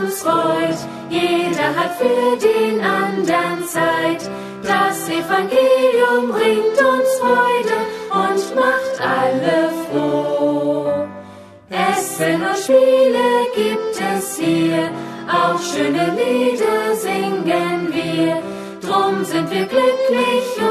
uns freut. Jeder hat für den anderen Zeit. Das Evangelium bringt uns Freude und macht alle froh. Essen und Spiele gibt es hier, auch schöne Lieder singen wir. Drum sind wir glücklich